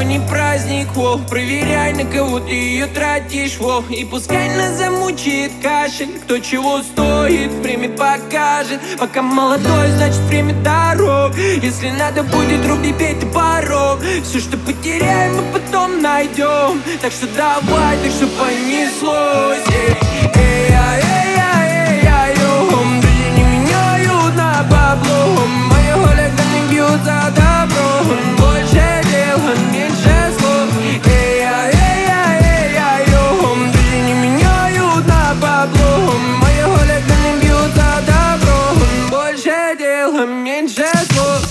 не праздник, во. Проверяй, на кого ты ее тратишь, во. И пускай нас замучает кашель, кто чего стоит, время покажет. Пока молодой, значит время дорог. Если надо будет, руби, бей ты порог. Все, что потеряем, мы потом найдем. Так что давай, так что понеслось. Люди не меняют на бабло. Мои хулиганы бьют за добро. Больше дела, меньше слов. Люди не меняют на бабло. Мои хулиганы бьют за добро. Больше дела, меньше слов.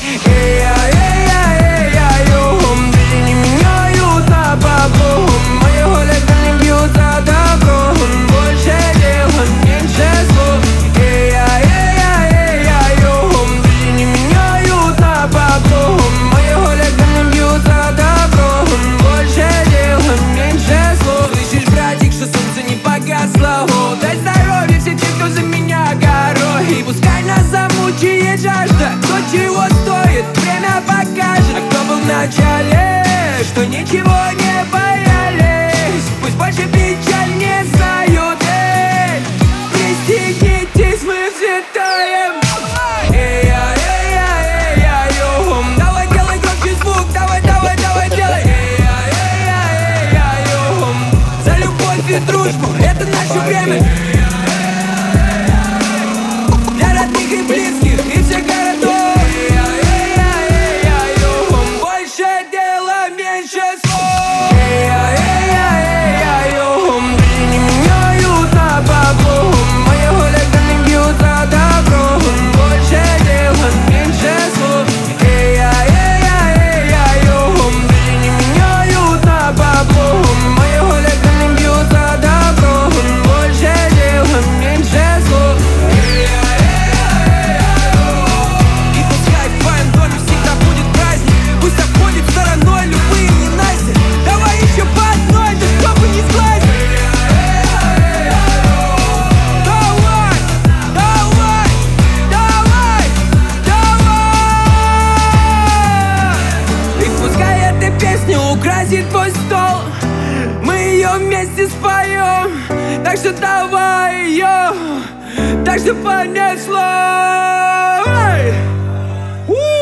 Люди не меняют на бабло. Мои хулиганы бьют за добро. Больше дела, меньше слов. Люди не меняют на бабло. Мои хулиганы бьют за добро. Больше дела, меньше слов. Слышишь, братик, что солнце не погасло. О, дай здоровья все те, кто за меня горой. И пускай нас замучает жажда, кто чего стоит, время покажет. А кто был в начале, что ничего не боялись, пусть больше печаль не знают. Пристегнитесь, мы взлетаем. Давай, делай громче звук, давай, давай, давай, делай. За любовь и дружбу, это наше время. Для родных и близких, и всех городов. Больше дела, меньше слов. Люди не меняют на бабло. Мои хулиганы бьют за добро. Больше дела, меньше слов. Люди не меняют на бабло. Мои хулиганы бьют за добро. Больше дела, меньше слов. И пускай в твоем доме всегда будет праздник. Пусть обходит стороной любые ненасти. Давай еще по одной, да чтобы не сглазить. Давай, давай, давай, давай. И пускай эта песня украсит твой стол, мы ее вместе споем. Так что давай ее, так что понеслось.